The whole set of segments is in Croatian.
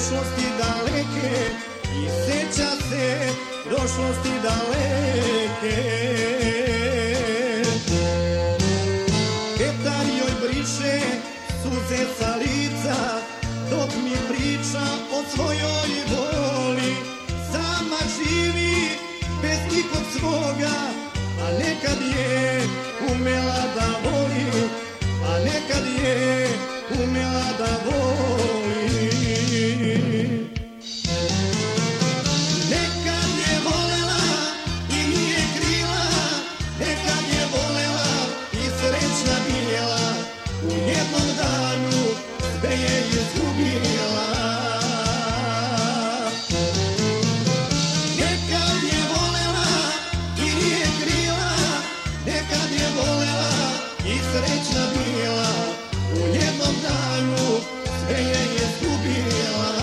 prošlosti daleke i sjeća se prošlosti daleke. Ketar joj briše suze sa lica dok mi priča o svojoj voli. Sama živi bez nikog svoga, a nekad je umela da voli, a nekad je umela da voli. Nekad je volela i nije krila, nekad je volela i srećna bila, u jednom danu sve je izgubila. Nekad je volela i nije krila, nekad je volela i srećna bila, u jednom danu sve je izgubila.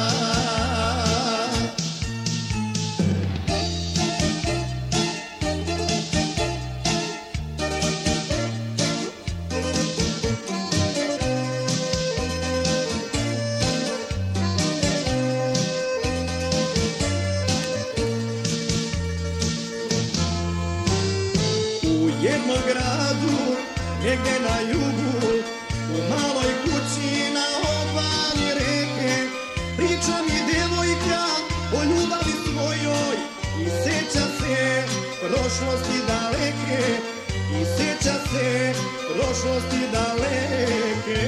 U jednom gradu, negdje na jugu, u maloj kući na obali reke, priča mi devojka o ljubavi svojoj i sjeća se prošlosti daleke, i sjeća se prošlosti daleke.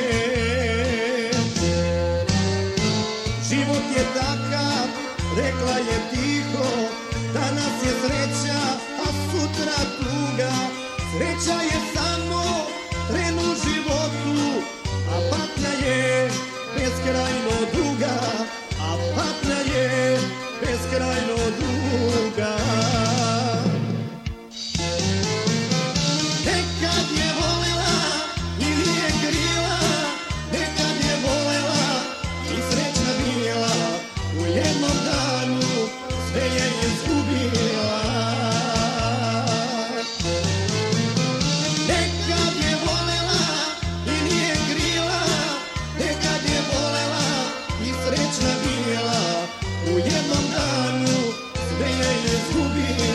Život je takav, rekla je tiho, danas je sreća, a sutra tuga. Sreća je samo tren u životu, a patnja je beskrajno duga, a patnja je beskrajno duga. Nekad je volela i nije krila, nekad je volela i srećna bila, u jednom danu sve je izgubila. Nekad je volela i nije krila, nekad je volela i srećna bila, u jednom danu sve je izgubila.